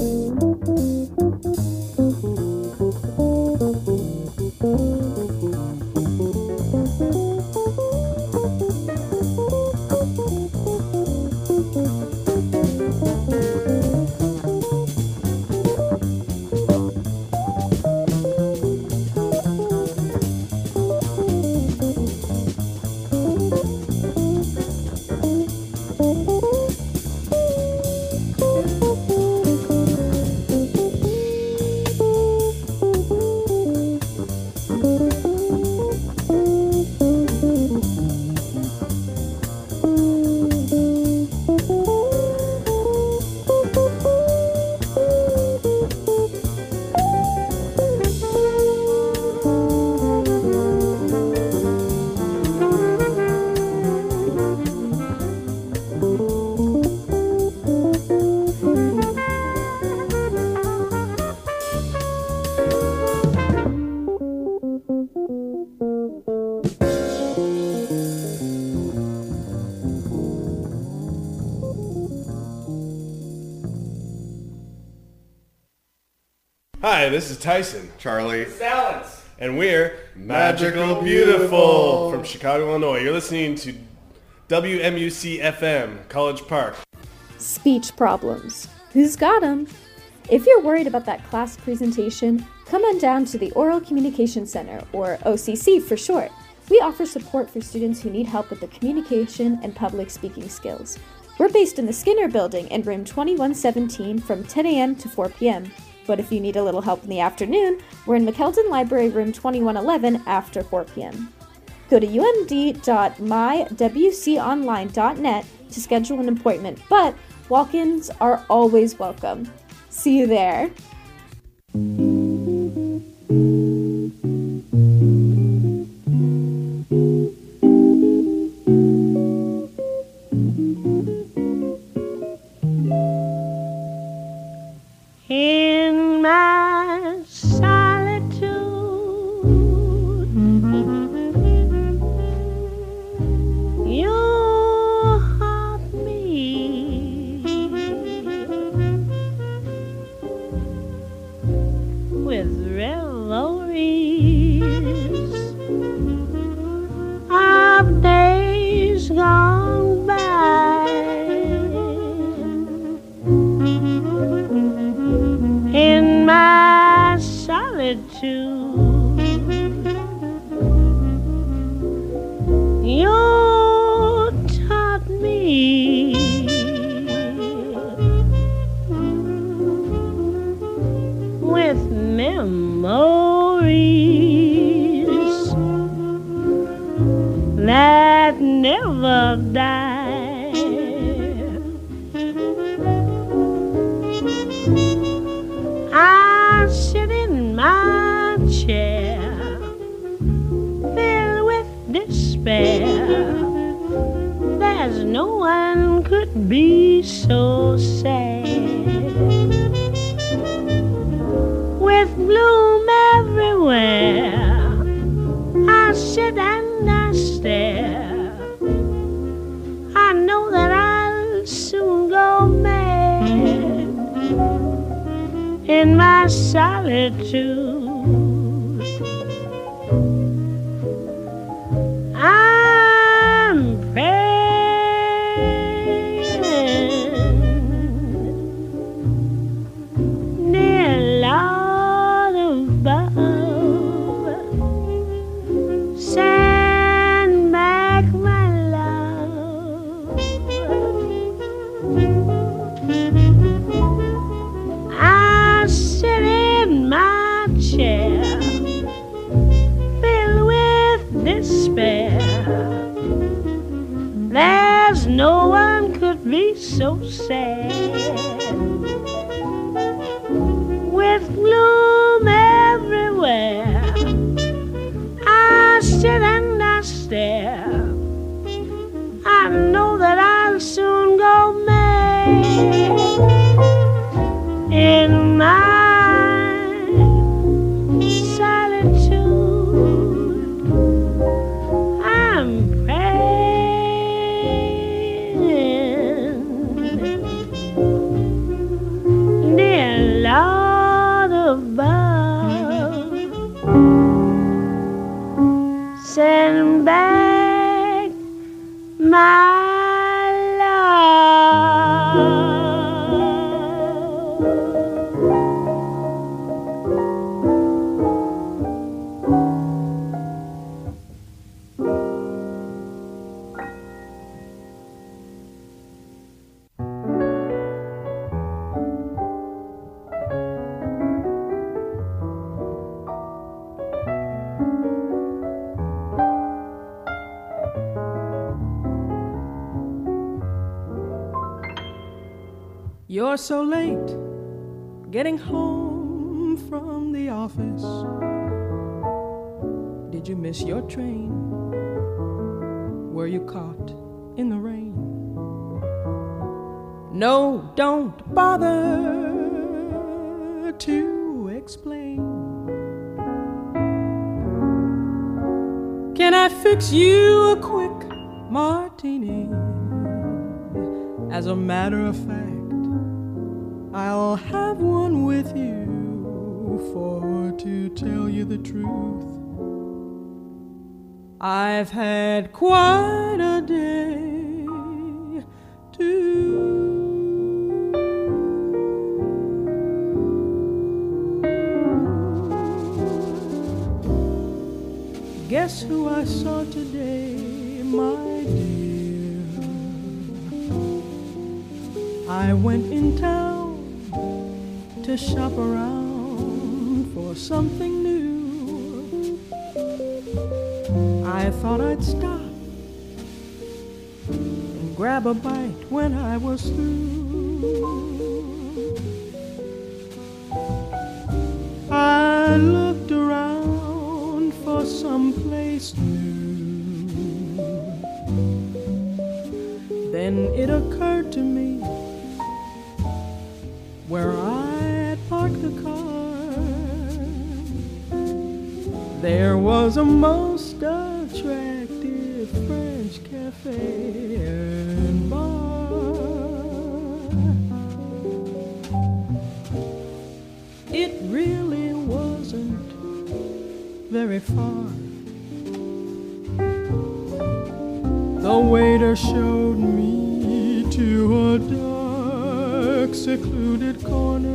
Hi, this is Tyson, Charlie, Balance. and we're Magical Beautiful from Chicago, Illinois. You're listening to WMUC FM, College Park. Speech problems. Who's got 'em? If you're worried about that class presentation, come on down to the Oral Communication Center, or OCC for short. We offer support for students who need help with the communication and public speaking skills. We're based in the Skinner Building in room 2117 from 10 a.m. to 4 p.m. But if you need a little help in the afternoon, we're in McKeldin Library room 2111 after 4 p.m. Go to umd.mywconline.net to schedule an appointment, but walk-ins are always welcome. See you there. In my solitude, you haunt me with revelries of days gone by. In my solitude, you taught me with memories that never die. I sit in my chair, filled with despair. There's no one could be so sad. With gloom everywhere, I sit and I stare. I know that I'll soon go mad in my solitude. I'm praying, dear Lord above, send back my love. I sit in my chair, filled with despair. There's no one could be so sad. With gloom everywhere, I sit and I stare. I know that I'll soon go mad in my solitude. I'm praying, dear You're so late getting home from the office. Did you miss your train? Were you caught in the rain? No, don't bother to explain. Can I fix you a quick martini? As a matter of fact, I'll have one with you, for to tell you the truth, I've had quite a day too. Guess who I saw today, my dear? I went in town to shop around for something new. I thought I'd stop and grab a bite when I was through. I looked around for someplace new. Then it occurred to me where I parked the car, there was a most attractive French cafe and bar. It really wasn't very far. The waiter showed me to a dark, secluded corner.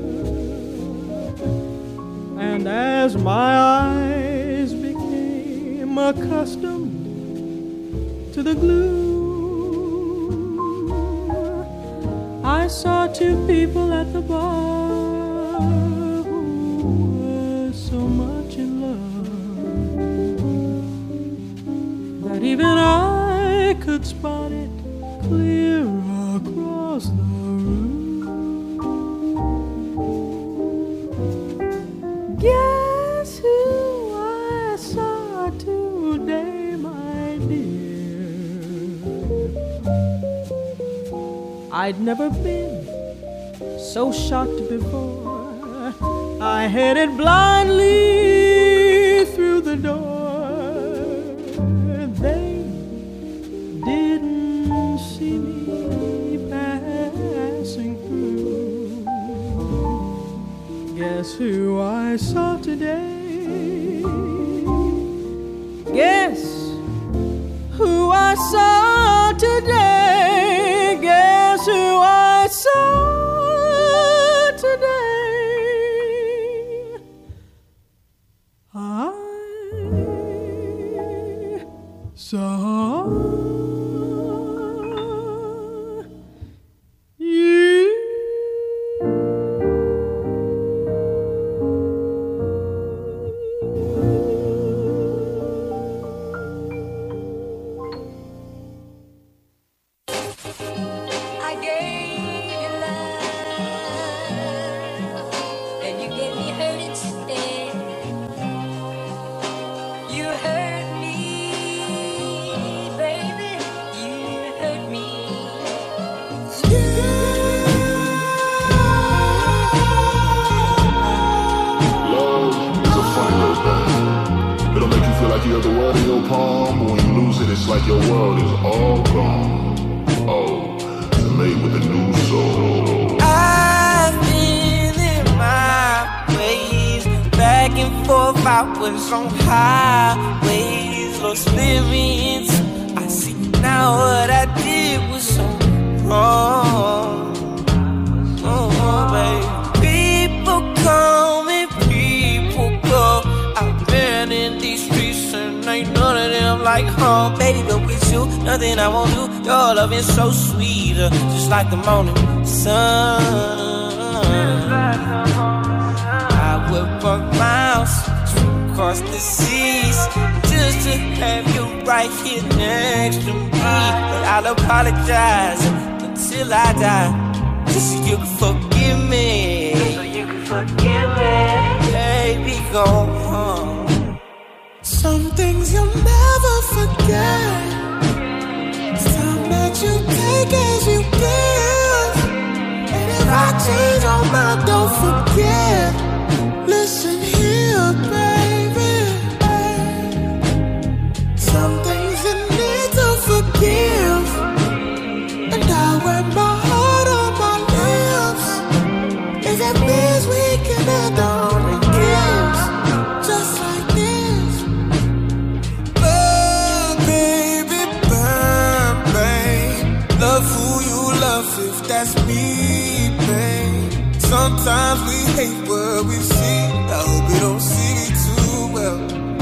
And as my eyes became accustomed to the gloom, I saw two people at the bar who were so much in love that even I could spot it clear across the room. Guess who I saw today, my dear? I'd never been so shocked before. I headed blindly through the door. They didn't see me passing through. Guess who I saw today? Guess who I saw today? Guess who I saw today? I saw you. I gave you love, and you gave me hurt instead. You hurt me, baby. You hurt me. Love is a funny little thing. It'll make you feel like you have the world in your palm, but when you lose it, it's like your world is all gone. Oh, it's made with a new soul. I've been in my ways, back and forth, I was on highways, lost experience. I see now what I did was so wrong. Oh, baby. like home, baby, but with you, nothing I won't do. Your love is so sweet, just like the morning sun. I would walk miles across the seas just to have you right here next to me. But I'll apologize until I die, just so you can forgive me. Baby, go home. Some things you'll never forget. It's time that you take as you give. And if I change your mind, don't forget. Listen here, baby. Some things you need to forgive. And I wear my heart on my lips. If it means we can end on the gifts, just like this. Burn, baby, burn, babe. Love who you love, if that's me, babe. Sometimes we hate what we see. I hope you don't see me too well.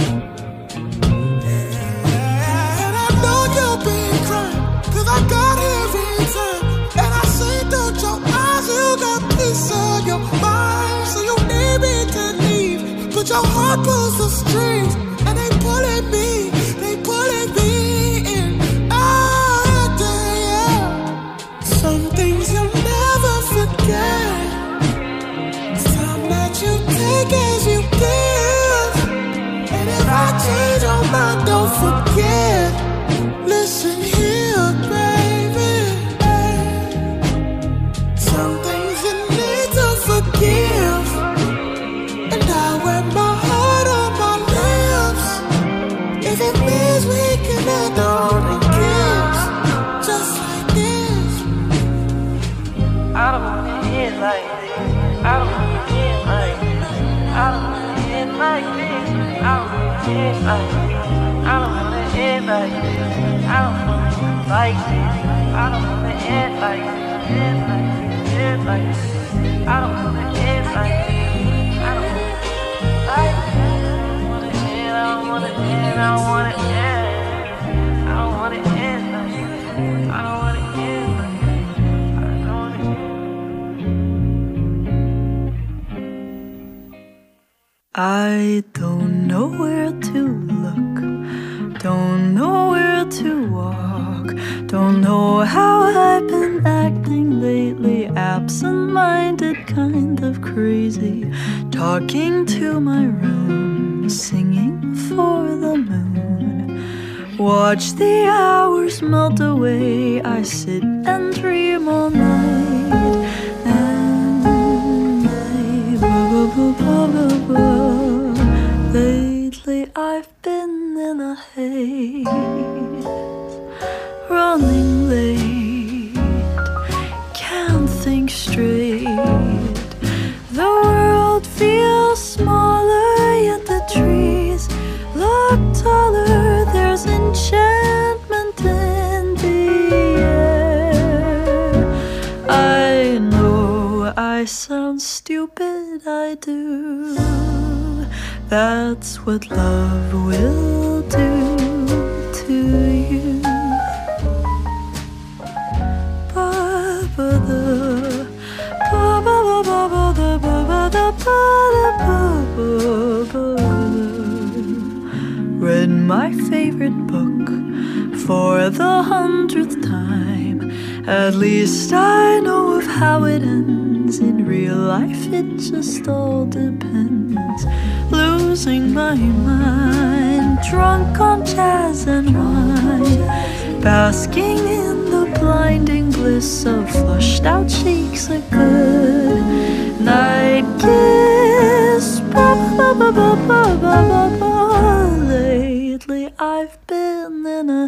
And I know you've been crying, 'cause I got every time. And I see through your eyes, you got peace on your mind. So you need me to leave, but your heart pulls the strings. And they pulling me in. Oh, yeah. Some things you'll never forget. It's time that you take as you give. And if I change your mind, don't forget. Listen here, baby. Some things you need to forgive. And I wear my heart on my lips. If it means we can end on the gifts, just like this. I don't wanna end like this. I don't wanna end like this. I don't wanna end like this. I don't wanna end like this. I don't wanna end like this. I don't wanna end like this. I don't wanna end like this. End like this. End like this. I don't wanna end like this. I don't wanna like this. I don't wanna end. I don't wanna end. I don't wanna end like this. I don't wanna end like this. I don't wanna end. I don't know where to look, don't know where to walk, don't know how I've been acting lately, absent-minded, kind of crazy, talking to my room, singing for the moon. Watch the hours melt away, I sit and dream all night, and lately I've been in a haze, running late, can't think straight. The world feels smaller, yet the trees look taller. There's enchantment in the air. I know I sound stupid, I do. That's what love will do to you. Read my favorite book for the 100th time. At least I know of how it ends. In real life it just all depends. Losing my mind, drunk on jazz and wine, basking in the blinding bliss of flushed out cheeks, a good night kiss. Lately I've been in a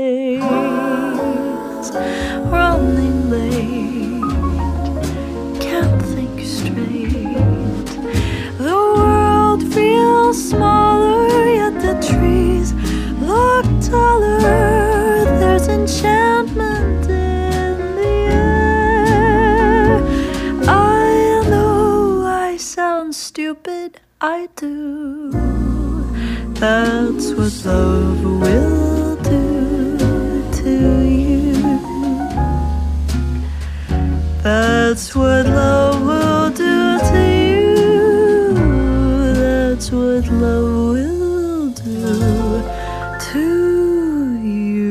haze, running late, can't think straight. The world feels smaller, yet the trees look taller. There's enchantment in the air. I know I sound stupid, I do. That's what love will That's what love will do to you. That's what love will do to you.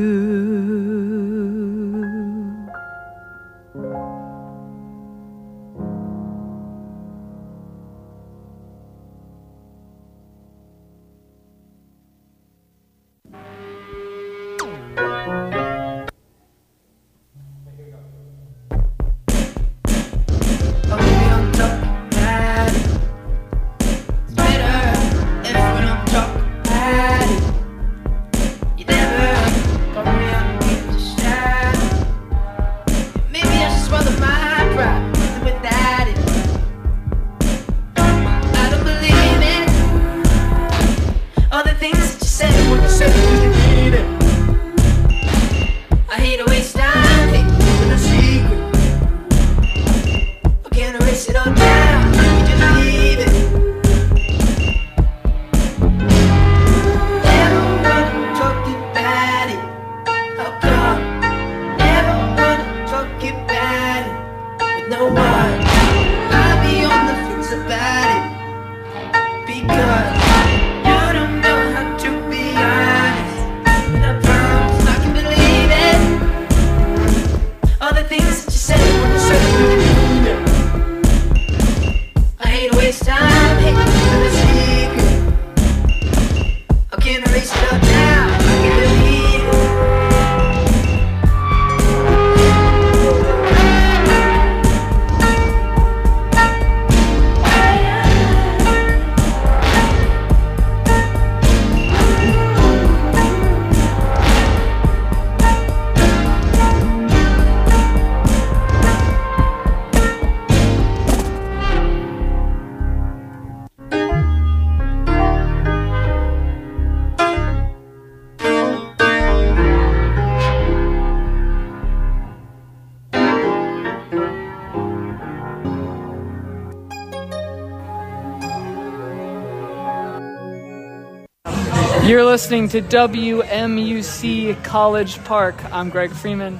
You're listening to WMUC College Park. I'm Greg Freeman.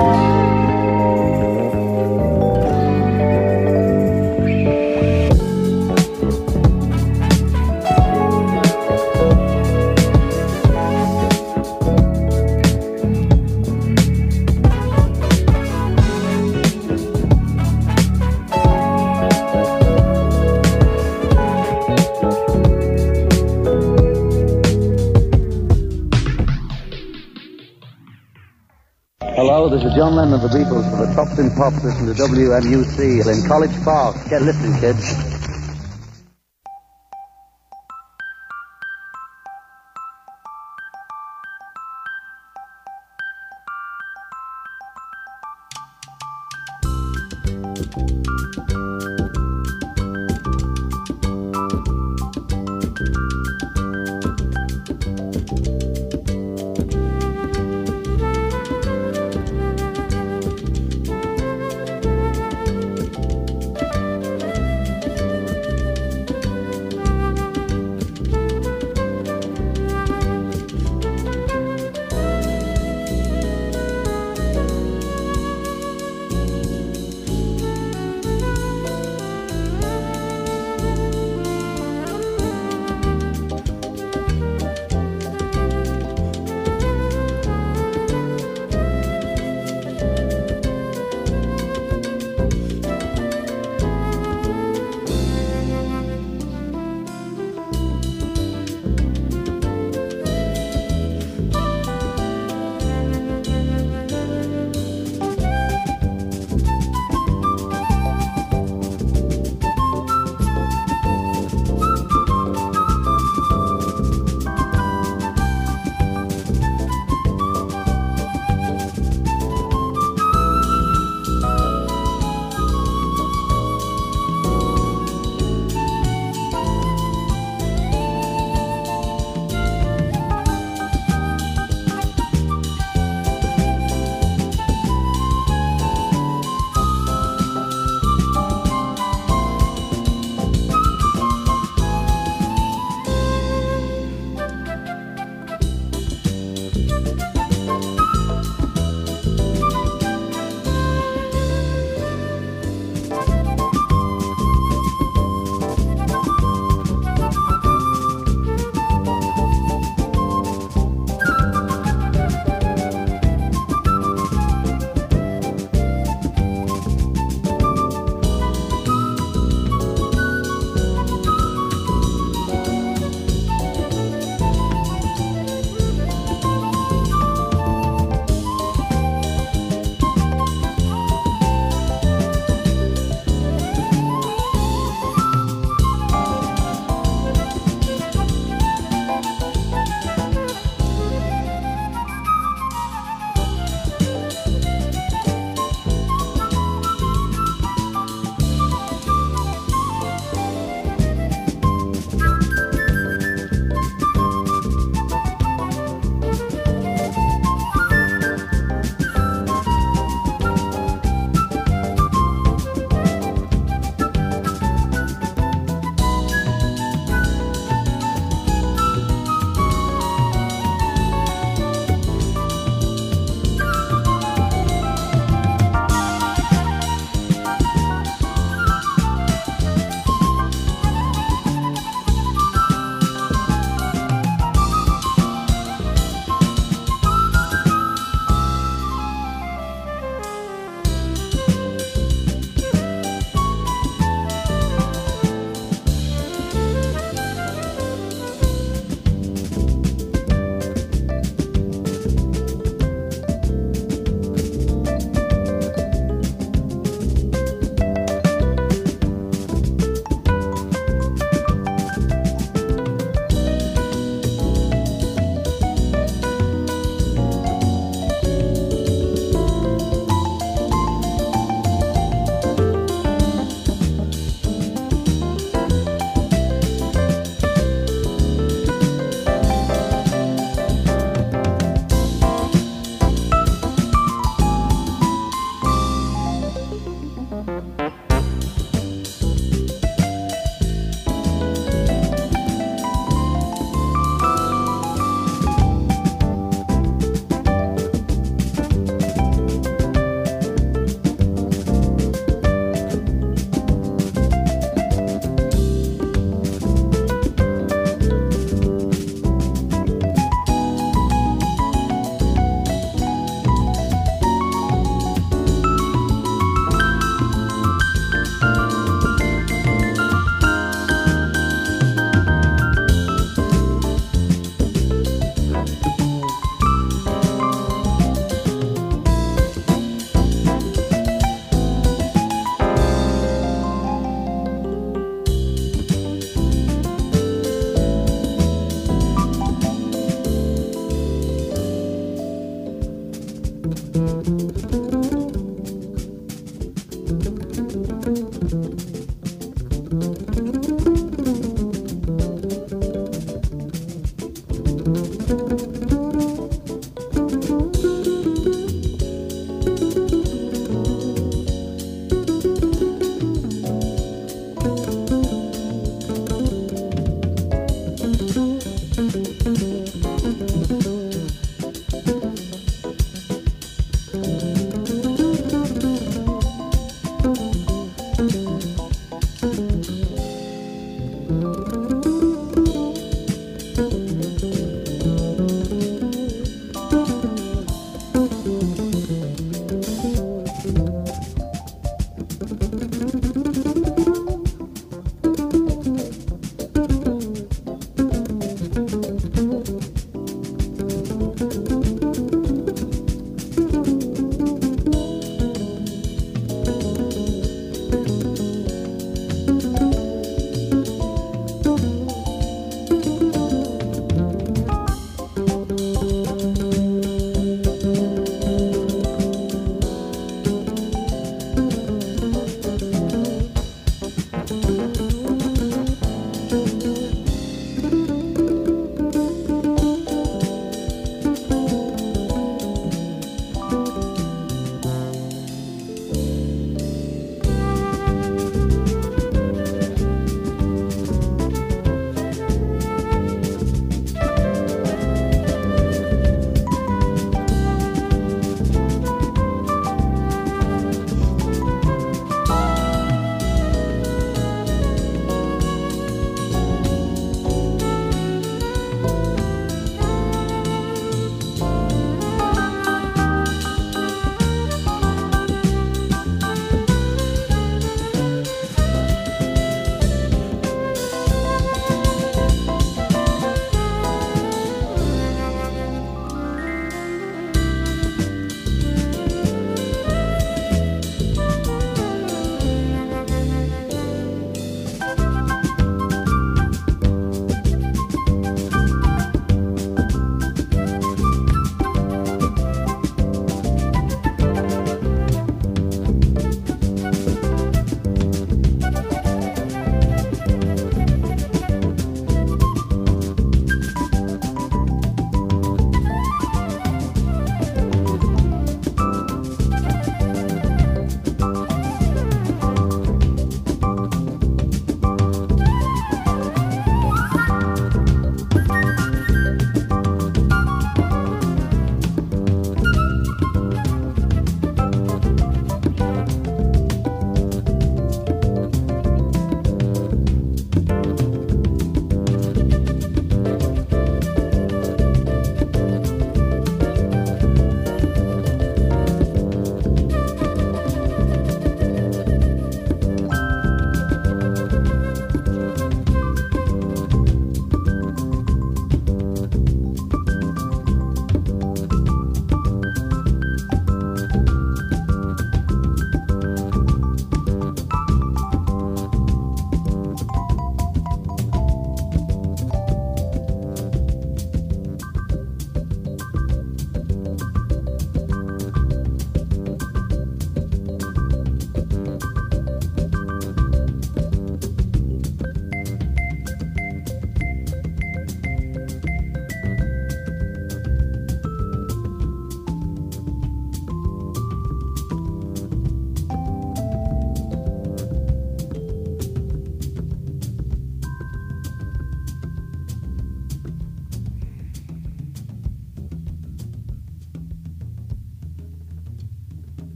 Hello, this is John Lennon of the Beatles for the Tops in Pops. Listen to WMUC in College Park. Get listening, kids.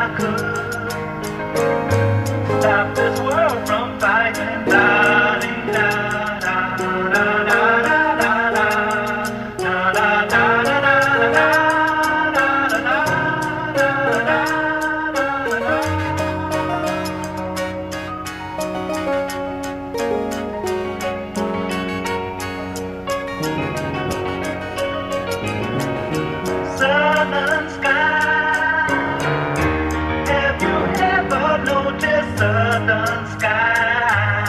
I could stop this world from fighting. Da dee da da da da da da da da da da da da da. Southern sky, have you ever noticed southern sky?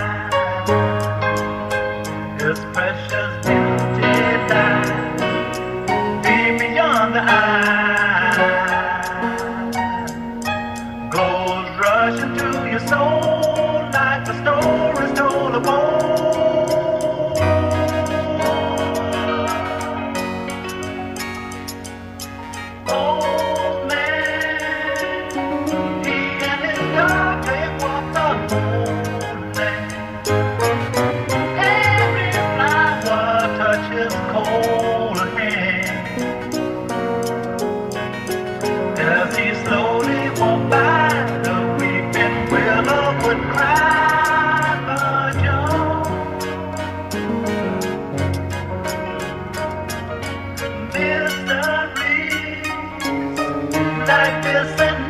This precious beauty lies deep beyond the eye, goes rushing to your soul like the stories told of old. Old man, he and his dog, they walked on moonlight. Every flower touches cold hand as he slowly walked by. The weeping willow would cry for joy. Mysteries like this and